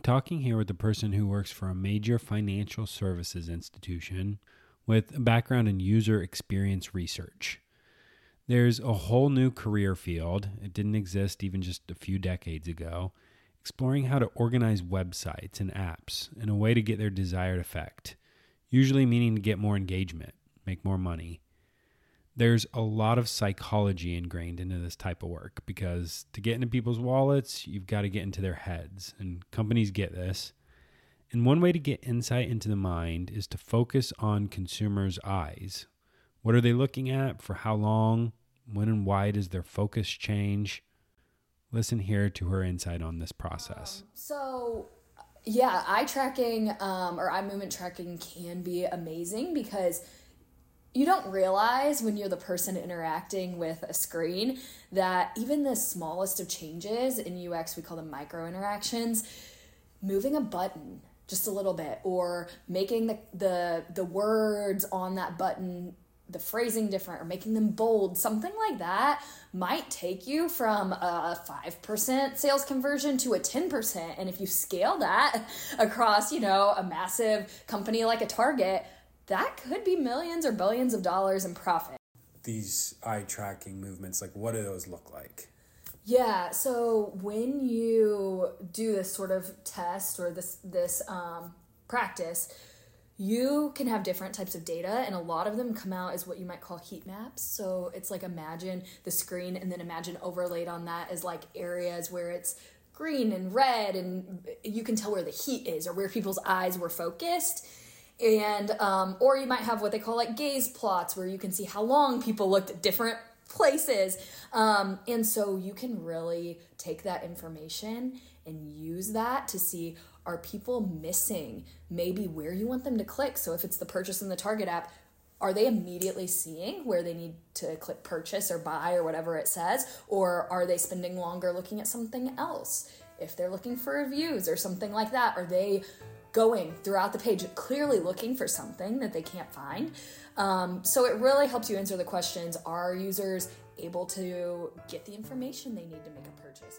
talking here with a person who works for a major financial services institution with a background in user experience research. There's a whole new career field, it didn't exist even just a few decades ago, exploring how to organize websites and apps in a way to get their desired effect, usually meaning to get more engagement, make more money. There's a lot of psychology ingrained into this type of work because to get into people's wallets, you've got to get into their heads, and companies get this. And one way to get insight into the mind is to focus on consumers' eyes. What are they looking at? For how long? When and why does their focus change? Listen here to her insight on this process. Eye tracking or eye movement tracking can be amazing because you don't realize when you're the person interacting with a screen that even the smallest of changes in UX, we call them micro interactions, moving a button just a little bit or making the words on that button, the phrasing different or making them bold, something like that might take you from a 5% sales conversion to a 10%. And if you scale that across, a massive company like a Target, that could be millions or billions of dollars in profit. These eye tracking movements, what do those look like? Yeah, so when you do this sort of test or this practice, you can have different types of data, and a lot of them come out as what you might call heat maps. So it's imagine the screen and then imagine overlaid on that as areas where it's green and red, and you can tell where the heat is or where people's eyes were focused. And or you might have what they call gaze plots, where you can see how long people looked at different places. And so you can really take that information and use that to see, are people missing maybe where you want them to click? So if it's the purchase in the Target app, are they immediately seeing where they need to click purchase or buy or whatever it says? Or are they spending longer looking at something else? If they're looking for reviews or something like that, are they going throughout the page clearly looking for something that they can't find? So it really helps you answer the questions, are users able to get the information they need to make a purchase?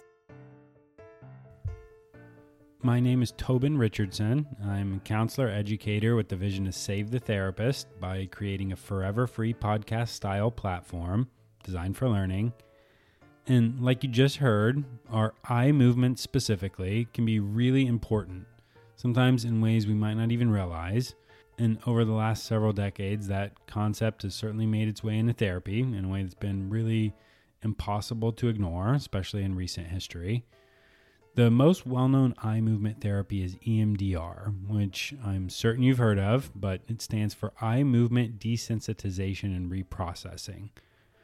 My name is Tobin Richardson. I'm a counselor educator with the vision to save the therapist by creating a forever free podcast style platform designed for learning. And like you just heard, our eye movement specifically can be really important, sometimes in ways we might not even realize. And over the last several decades, that concept has certainly made its way into therapy in a way that's been really impossible to ignore, especially in recent history. The most well-known eye movement therapy is EMDR, which I'm certain you've heard of, but it stands for Eye Movement Desensitization and Reprocessing.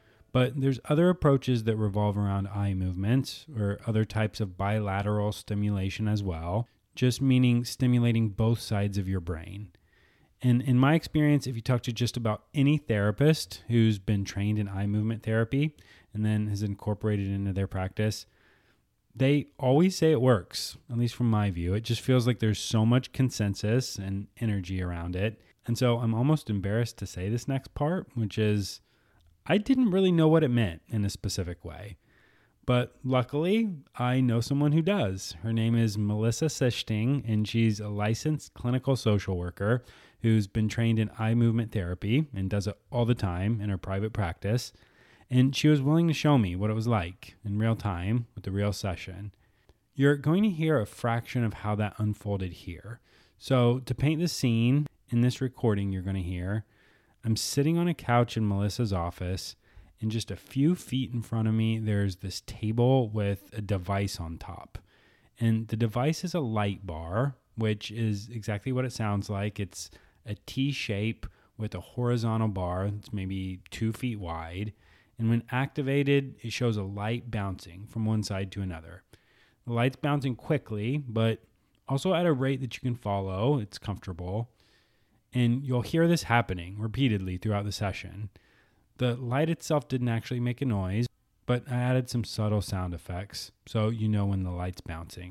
But there's other approaches that revolve around eye movements or other types of bilateral stimulation as well, just meaning stimulating both sides of your brain. And in my experience, if you talk to just about any therapist who's been trained in eye movement therapy and then has incorporated it into their practice, they always say it works, at least from my view. It just feels like there's so much consensus and energy around it. And so I'm almost embarrassed to say this next part, which is I didn't really know what it meant in a specific way. But luckily, I know someone who does. Her name is Melissa Sichting, and she's a licensed clinical social worker who's been trained in eye movement therapy and does it all the time in her private practice. And she was willing to show me what it was like in real time with the real session. You're going to hear a fraction of how that unfolded here. So to paint the scene, in this recording you're going to hear, I'm sitting on a couch in Melissa's office, and just a few feet in front of me, there's this table with a device on top. And the device is a light bar, which is exactly what it sounds like. It's a T shape with a horizontal bar that's maybe 2 feet wide. And when activated, it shows a light bouncing from one side to another. The light's bouncing quickly, but also at a rate that you can follow. It's comfortable. And you'll hear this happening repeatedly throughout the session. The light itself didn't actually make a noise, but I added some subtle sound effects, so you know when the light's bouncing.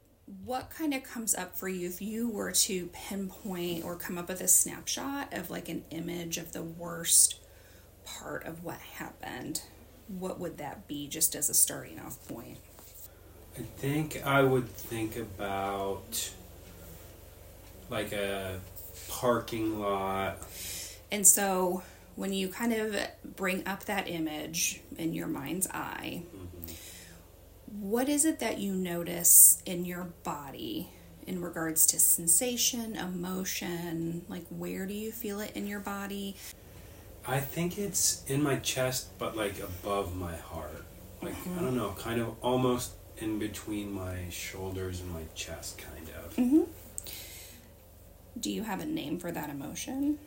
What kind of comes up for you if you were to pinpoint or come up with a snapshot of an image of the worst part of what happened? What would that be, just as a starting off point? I think I would think about like a parking lot. And so when you kind of bring up that image in your mind's eye, what is it that you notice in your body in regards to sensation, emotion? Like, where do you feel it in your body? I think it's in my chest, but like above my heart. Like, I don't know, kind of almost in between my shoulders and my chest, kind of. Do you have a name for that emotion?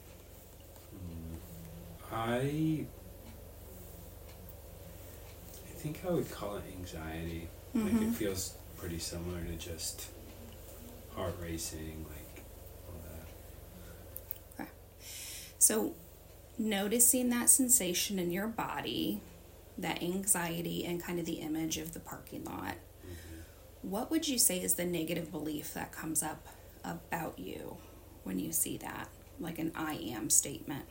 I think I would call it anxiety. Like, it feels pretty similar to just heart racing, like all that. Okay. So, noticing that sensation in your body, that anxiety, and kind of the image of the parking lot, what would you say is the negative belief that comes up about you when you see that? Like an I am statement.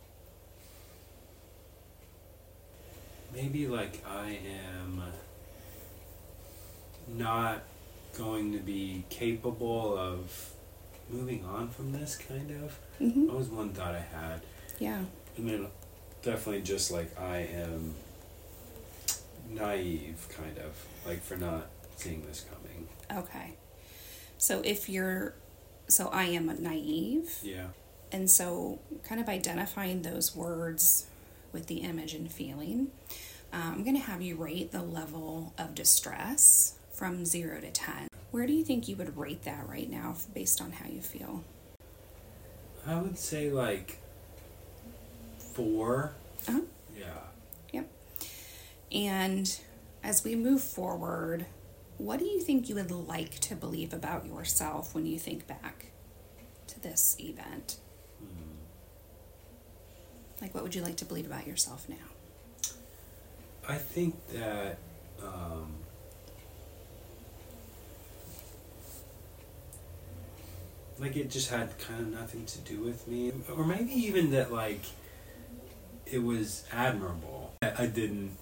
Maybe like I am not going to be capable of moving on from this, kind of. That was one thought I had. Yeah. And then definitely just like I am naive, kind of, like for not seeing this coming. Okay. So so I am naive. Yeah. And so kind of identifying those words with the image and feeling. I'm going to have you rate the level of distress from 0 to 10. Where do you think you would rate that right now based on how you feel? I would say like 4. Uh-huh. Yeah. Yep. And as we move forward, what do you think you would like to believe about yourself when you think back to this event? Like, what would you like to believe about yourself now? I think that like it just had kind of nothing to do with me, or maybe even that like it was admirable. I didn't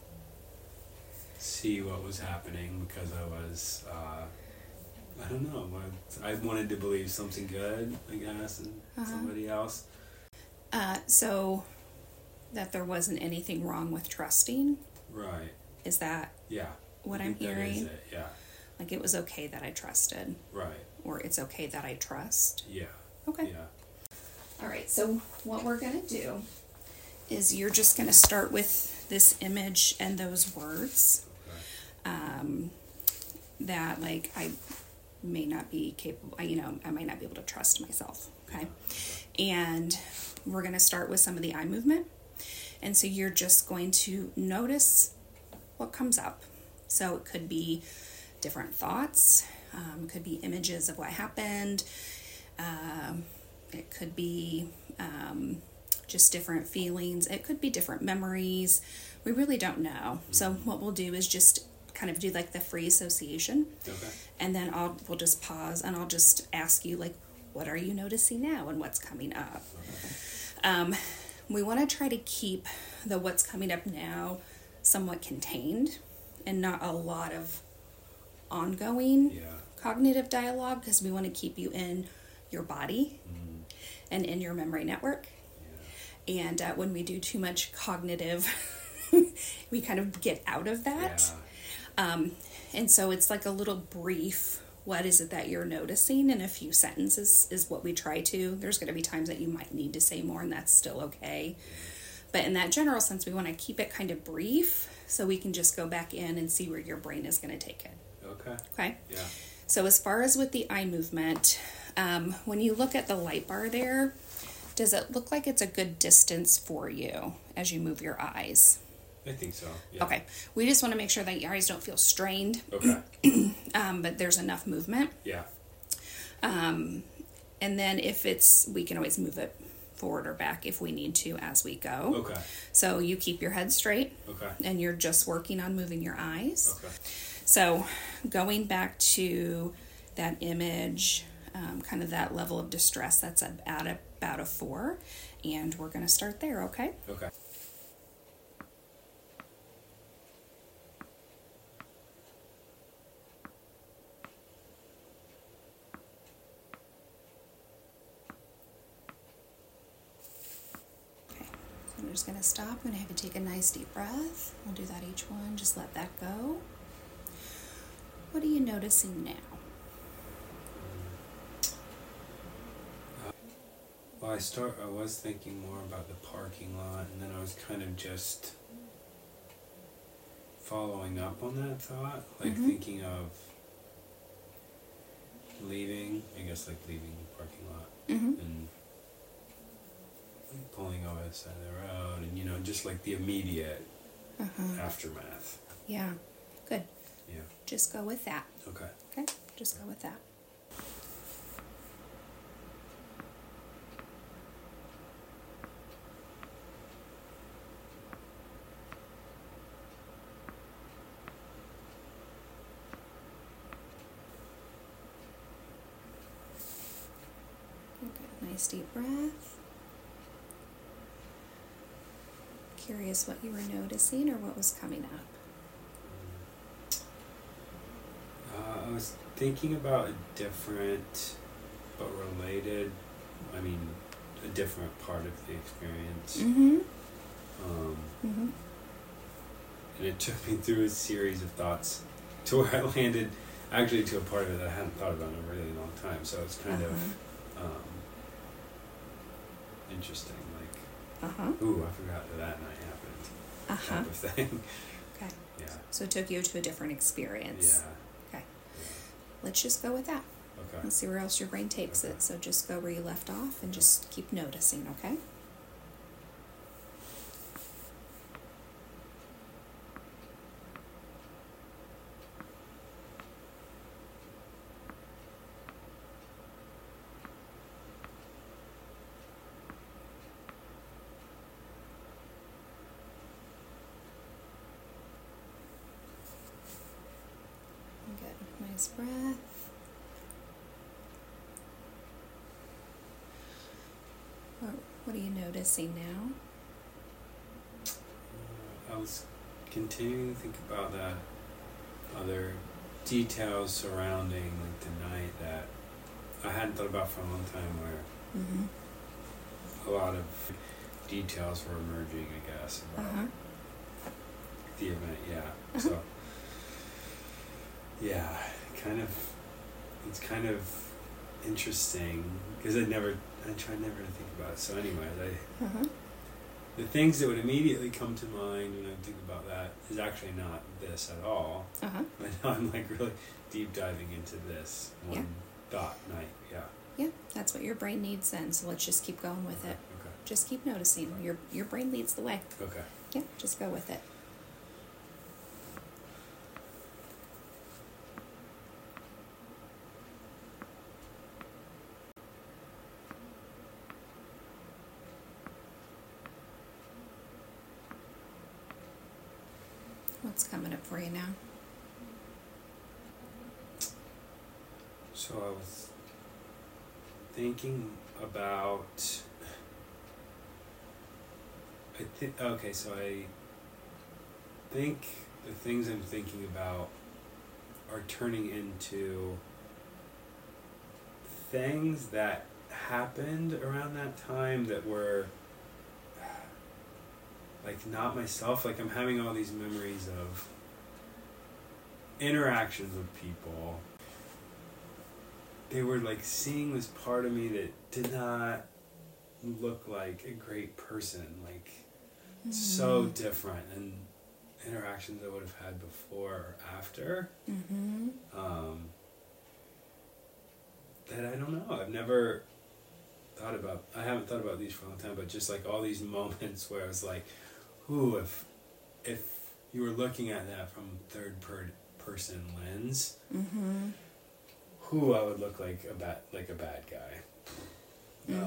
see what was happening because I was I don't know, I wanted to believe something good, I guess, in somebody else. So that there wasn't anything wrong with trusting? Right. Is that Yeah. what I I'm think that is hearing? it, yeah. Like it was okay that I trusted? Right. Or it's okay that I trust? Yeah. Okay. Yeah. All right, so what we're going to do is you're just going to start with this image and those words that, like, I may not be capable, I might not be able to trust myself, okay? And we're going to start with some of the eye movement. And so you're just going to notice what comes up. So it could be different thoughts, could be images of what happened, it could be just different feelings, it could be different memories. We really don't know. So what we'll do is just kind of do like the free association. Okay. And then we'll just pause and I'll just ask you, like, what are you noticing now and what's coming up? Okay. We want to try to keep the what's coming up now somewhat contained and not a lot of ongoing cognitive dialogue, because we want to keep you in your body and in your memory network. And when we do too much cognitive, we kind of get out of that. And so it's like a little brief, what is it that you're noticing in a few sentences is what we try to. There's going to be times that you might need to say more, and that's still okay. But in that general sense, we want to keep it kind of brief so we can just go back in and see where your brain is going to take it. Okay? Yeah. So as far as with the eye movement, when you look at the light bar there, does it look like it's a good distance for you as you move your eyes? I think so. Yeah. Okay. We just want to make sure that your eyes don't feel strained. Okay. But there's enough movement. Yeah. And then we can always move it forward or back if we need to as we go. Okay. So you keep your head straight. Okay. And you're just working on moving your eyes. Okay. So going back to that image, kind of that level of distress, that's at about a 4. And we're going to start there, okay? Okay. just going to stop. I'm going to have you take a nice deep breath. We'll do that each one. Just let that go. What are you noticing now? Well, I was thinking more about the parking lot, and then I was kind of just following up on that thought, like thinking of leaving, I guess like leaving the parking lot and pulling over the side of the road, and you know, just like the immediate aftermath. Yeah, good. Yeah. Just go with that. Okay. Okay, just go with that. Okay, nice deep breath. Curious what you were noticing or what was coming up. I was thinking about a different but related, a different part of the experience. And it took me through a series of thoughts to where I landed actually to a part of it that I hadn't thought about in a really long time. So it's kind of interesting, like, ooh, I forgot that night happened, type of thing. Okay. Yeah. So it took you to a different experience. Yeah. Okay. Let's just go with that. Okay. Let's see where else your brain takes it. So just go where you left off and just keep noticing, okay? Good. Nice breath. What are you noticing now? I was continuing to think about the other details surrounding like the night that I hadn't thought about for a long time, where a lot of details were emerging, I guess, about the event. Yeah. So yeah, it's kind of interesting because I try never to think about it. So anyways, the things that would immediately come to mind when I think about that is actually not this at all. But now I'm like really deep diving into this one thought night. Yeah. Yeah, that's what your brain needs then. So let's just keep going with it. Okay. Just keep noticing. Your brain leads the way. Okay. Yeah, just go with it. What's coming up for you now? So I was thinking about, so I think the things I'm thinking about are turning into things that happened around that time that were like not myself. Like I'm having all these memories of interactions with people. They were like seeing this part of me that did not look like a great person, like so different, and interactions I would have had before or after. That I don't know. I haven't thought about these for a long time, but just like all these moments where I was like, ooh, if you were looking at that from third person lens, who I would look like a bad guy.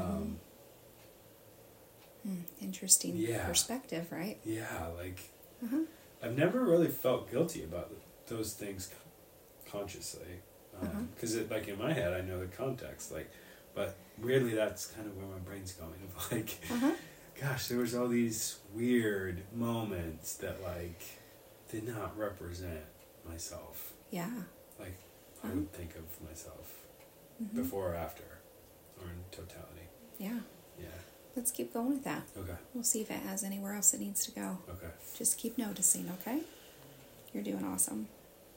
Interesting perspective, right? Yeah, like I've never really felt guilty about those things consciously, because like in my head I know the context, like, but weirdly that's kind of where my brain's going. Of like, gosh, there was all these weird moments that like did not represent myself. Yeah. Like I would think of myself before or after, or in totality. Yeah. Yeah. let's keep going with that. Okay. We'll see if it has anywhere else it needs to go. Okay. Just keep noticing, okay? You're doing awesome.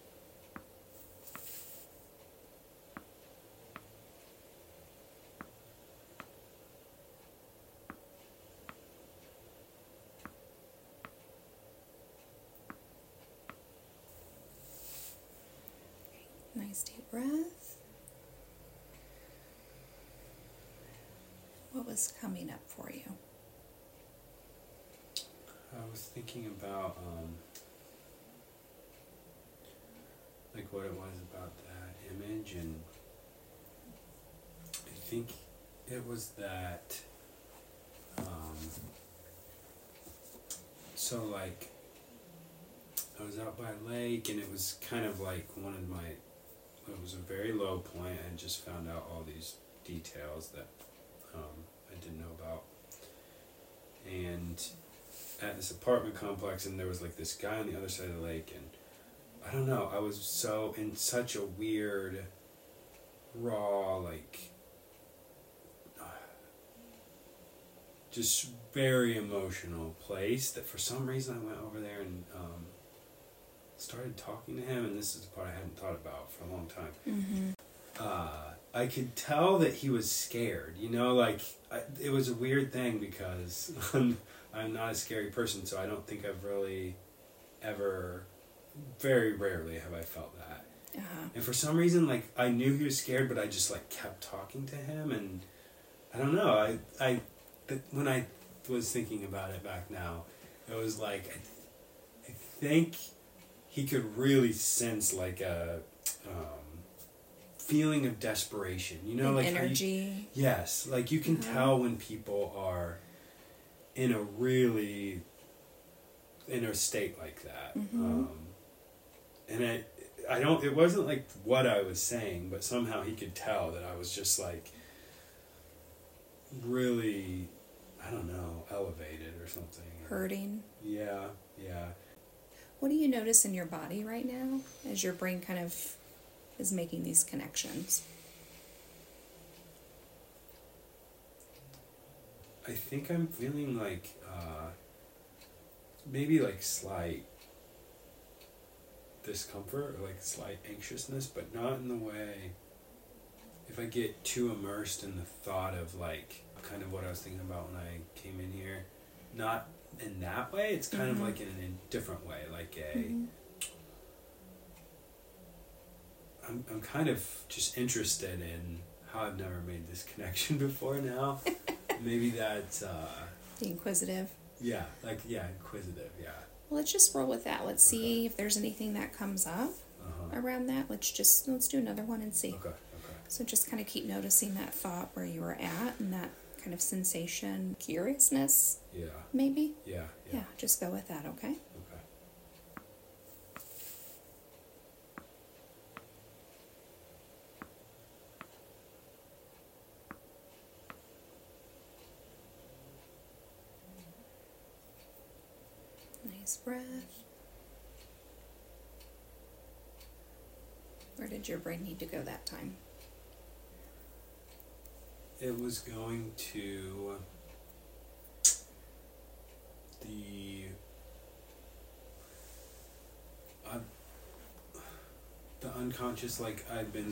Nice deep breath. What was coming up for you? I was thinking about like what it was about that image, and I think it was that so like I was out by a lake, and it was kind of like it was a very low point. I just found out all these details that I didn't know about, and at this apartment complex, and there was like this guy on the other side of the lake, and I don't know, I was so in such a weird, raw, like just very emotional place that for some reason I went over there and started talking to him, and this is the part I hadn't thought about for a long time. Mm-hmm. I could tell that he was scared, it was a weird thing because I'm not a scary person, so I don't think I've really ever, very rarely have I felt that. Uh-huh. And for some reason, like, I knew he was scared, but I just, like, kept talking to him, and I don't know, when I was thinking about it back now, it was like, I think he could really sense, like, a feeling of desperation, like energy. Yes, like you can tell when people are in a state like that. Mm-hmm. And it wasn't like what I was saying, but somehow he could tell that I was just like really, I don't know, elevated or something. Hurting. Yeah. What do you notice in your body right now as your brain kind of is making these connections? I think I'm feeling like maybe like slight discomfort or like slight anxiousness, but not in the way, if I get too immersed in the thought of like kind of what I was thinking about when I came in here, not in that way, it's kind of like in a different way, like I'm kind of just interested in how I've never made this connection before now. Maybe that's The inquisitive. Yeah, inquisitive, yeah. Well, let's just roll with that. Let's see if there's anything that comes up around that. Let's do another one and see. Okay. So just kind of keep noticing that thought where you were at and that kind of sensation, curiousness. Yeah. Maybe. Yeah. Yeah, just go with that, okay? Okay. Nice breath. Where did your brain need to go that time? It was going to the unconscious, like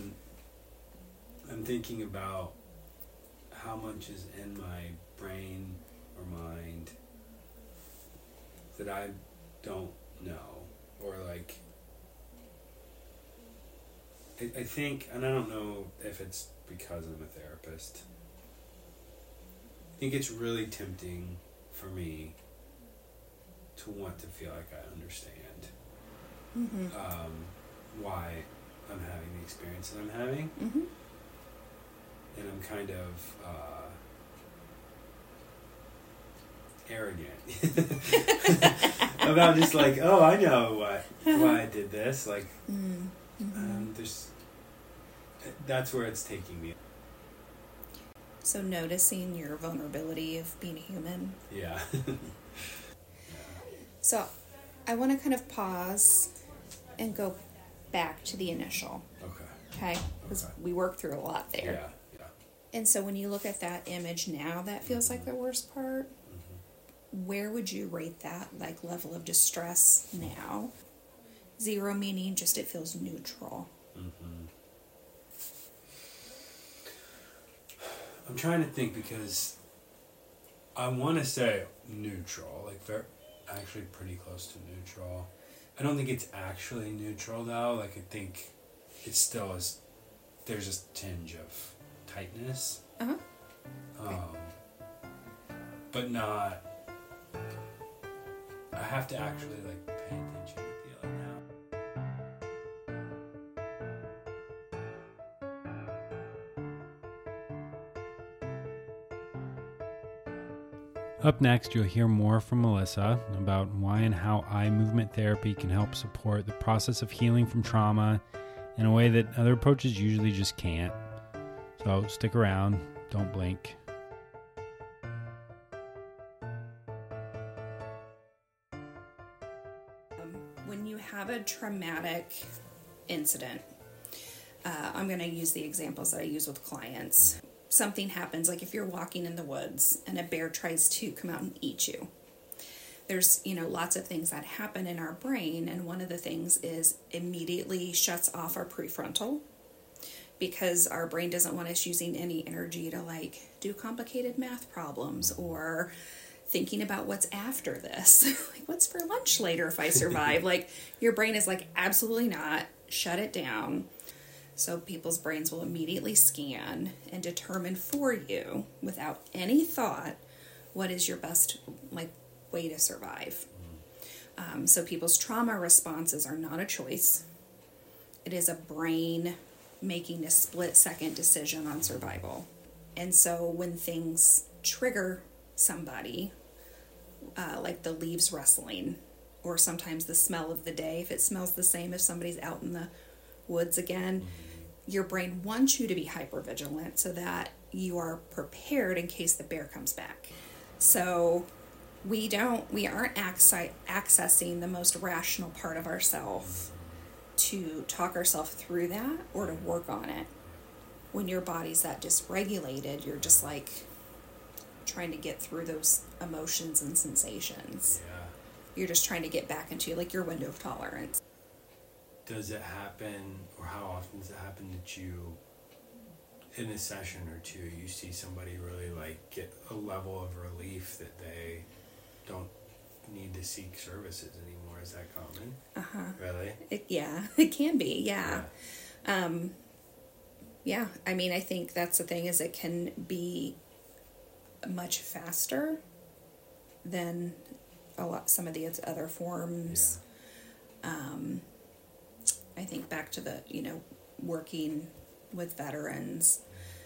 I'm thinking about how much is in my brain or mind that I don't know, or like I think, and I don't know if it's because I'm a therapist, I think it's really tempting for me to want to feel like I understand why I'm having the experiences I'm having. And I'm kind of arrogant about just like, oh, I know why I did this. Like, that's where it's taking me. So noticing your vulnerability of being a human. Yeah. So I want to kind of pause and go back to the initial. Okay. Okay? Because we worked through a lot there. Yeah. And so when you look at that image now, that feels like the worst part. Where would you rate that, like, level of distress now? 0 meaning just it feels neutral. I'm trying to think because I want to say neutral, like very, actually pretty close to neutral. I don't think it's actually neutral though. Like I think it still is. There's a tinge of tightness. Okay. But not. I have to actually like pay attention to feel it now. Up next, you'll hear more from Melissa about why and how eye movement therapy can help support the process of healing from trauma in a way that other approaches usually just can't. So stick around, don't blink. When you have a traumatic incident, I'm going to use the examples that I use with clients. Something happens, like if you're walking in the woods and a bear tries to come out and eat you. There's, lots of things that happen in our brain, and one of the things is immediately shuts off our prefrontal because our brain doesn't want us using any energy to like do complicated math problems or thinking about what's after this. Like, what's for lunch later if I survive? Like, your brain is like, absolutely not, shut it down. So people's brains will immediately scan and determine for you, without any thought, what is your best way to survive. So people's trauma responses are not a choice. It is a brain making a split-second decision on survival. And so when things trigger somebody, like the leaves rustling, or sometimes the smell of the day, if it smells the same if somebody's out in the woods again, your brain wants you to be hypervigilant so that you are prepared in case the bear comes back. So we aren't accessing the most rational part of ourselves to talk ourselves through that or to work on it. When your body's that dysregulated, you're just like trying to get through those emotions and sensations. Yeah. You're just trying to get back into like your window of tolerance. Does it happen, or how often does it happen that you, in a session or two, you see somebody really like get a level of relief that they don't need to seek services anymore? Is that common? Really? It can be. Yeah. Yeah. I mean, I think that's the thing, is it can be much faster than some of the other forms. Yeah. I think back to the, working with veterans,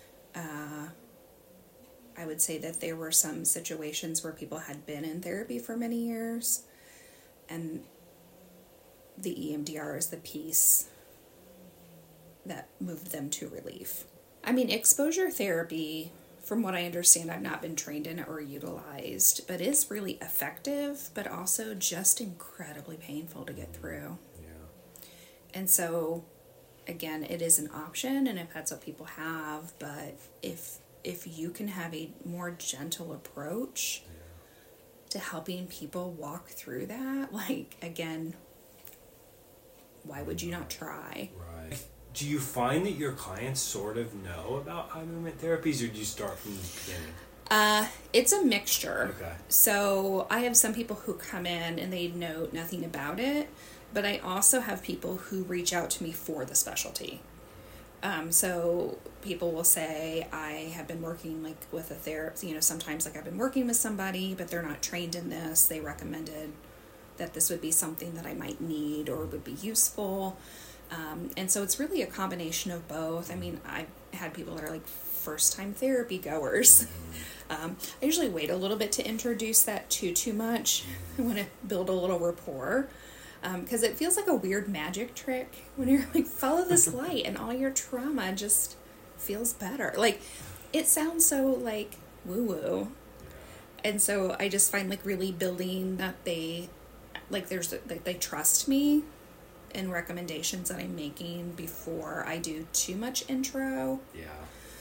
I would say that there were some situations where people had been in therapy for many years, and the EMDR is the piece that moved them to relief. I mean, exposure therapy, from what I understand, I've not been trained in it or utilized, but is really effective, but also just incredibly painful to get through. And so, again, it is an option, and if that's what people have, but if you can have a more gentle approach to helping people walk through that, like, again, why would you not try? Right. Do you find that your clients sort of know about eye movement therapies, or do you start from the beginning? It's a mixture. Okay. So I have some people who come in and they know nothing about it, but I also have people who reach out to me for the specialty. So people will say, I have been working with a therapist, sometimes I've been working with somebody, but they're not trained in this. They recommended that this would be something that I might need or would be useful. And so it's really a combination of both. I mean, I've had people that are like first-time therapy goers. I usually wait a little bit to introduce that too much. I want to build a little rapport. Because it feels like a weird magic trick when you're like, follow this light and all your trauma just feels better. Like, it sounds so like woo-woo. And so I just find really building that they trust me in recommendations that I'm making before I do too much intro. Yeah.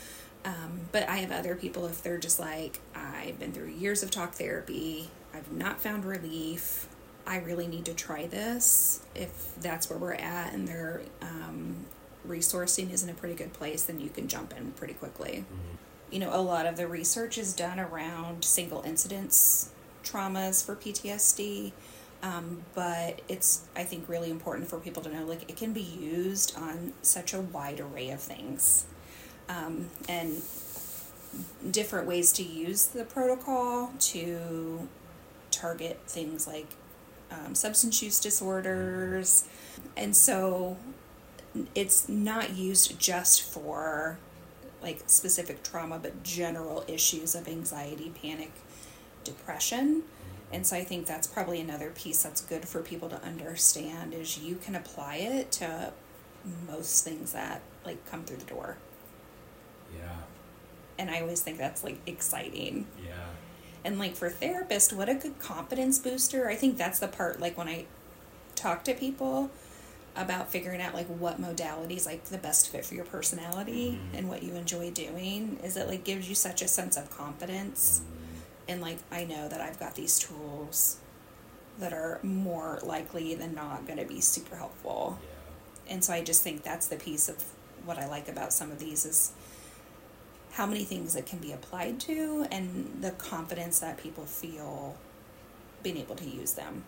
But I have other people, if they're just like, I've been through years of talk therapy, I've not found relief, I really need to try this. If that's where we're at and their resourcing is in a pretty good place, then you can jump in pretty quickly. You know, a lot of the research is done around single incidence traumas for PTSD, but it's, I think, really important for people to know, like, it can be used on such a wide array of things. And different ways to use the protocol to target things like substance use disorders. And so it's not used just for like specific trauma, but general issues of anxiety, panic, depression. And so I think that's probably another piece that's good for people to understand, is you can apply it to most things that like come through the door. Yeah. And I always think that's like exciting. Yeah. And like for therapists, what a good confidence booster. I think that's the part, like when I talk to people about figuring out like what modalities like the best fit for your personality and what you enjoy doing, is it like gives you such a sense of confidence. And like, I know that I've got these tools that are more likely than not going to be super helpful. Yeah. And so I just think that's the piece of what I like about some of these, is how many things it can be applied to and the confidence that people feel being able to use them.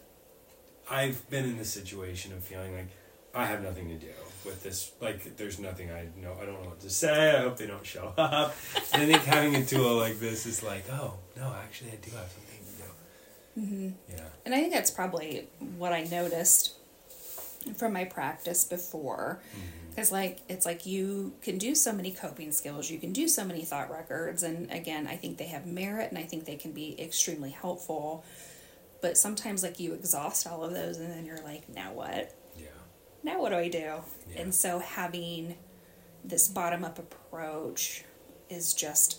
I've been in this situation of feeling like I have nothing to do with this. Like, there's nothing I know. I don't know what to say. I hope they don't show up. And I think having a tool like this is like, oh, no, actually I do have something to do. Mm-hmm. Yeah. And I think that's probably what I noticed from my practice before. Because, like, it's like you can do so many coping skills. You can do so many thought records. And, again, I think they have merit, and I think they can be extremely helpful. But sometimes, like, you exhaust all of those, and then you're like, now what? Yeah. Now what do I do? Yeah. And so having this bottom-up approach is just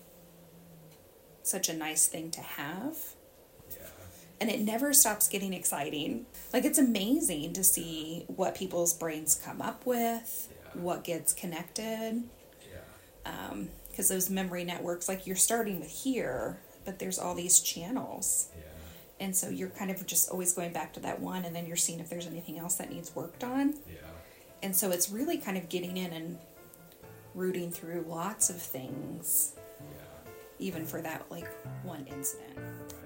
such a nice thing to have. Yeah. And it never stops getting exciting. Like, it's amazing to see what people's brains come up with, what gets connected. Yeah. Because those memory networks, like, you're starting with here, but there's all these channels. Yeah. And so you're kind of just always going back to that one, and then you're seeing if there's anything else that needs worked on. Yeah. And so it's really kind of getting in and rooting through lots of things, even for that, like, one incident.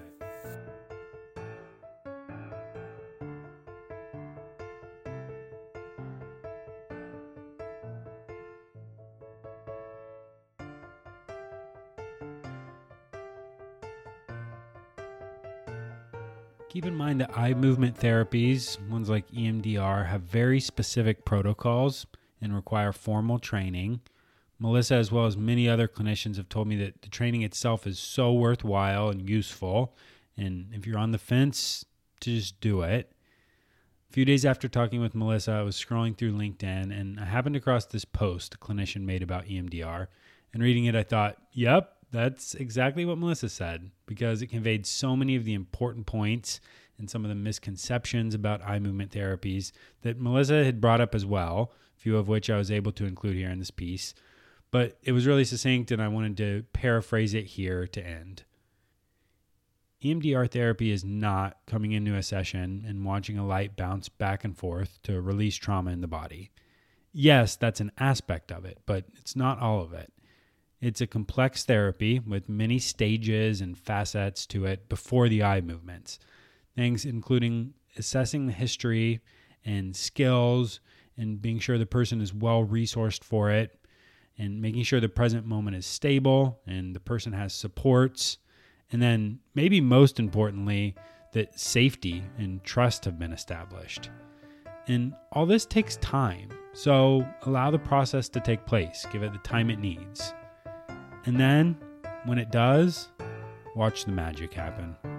Keep in mind that eye movement therapies, ones like EMDR, have very specific protocols and require formal training. Melissa, as well as many other clinicians, have told me that the training itself is so worthwhile and useful. And if you're on the fence, to just do it. A few days after talking with Melissa, I was scrolling through LinkedIn and I happened across this post a clinician made about EMDR. And reading it, I thought, yep, that's exactly what Melissa said, because it conveyed so many of the important points and some of the misconceptions about eye movement therapies that Melissa had brought up as well, a few of which I was able to include here in this piece. But it was really succinct, and I wanted to paraphrase it here to end. EMDR therapy is not coming into a session and watching a light bounce back and forth to release trauma in the body. Yes, that's an aspect of it, but it's not all of it. It's a complex therapy with many stages and facets to it before the eye movements. Things including assessing the history and skills and being sure the person is well resourced for it, and making sure the present moment is stable and the person has supports. And then maybe most importantly, that safety and trust have been established. And all this takes time. So allow the process to take place. Give it the time it needs. And then, when it does, watch the magic happen.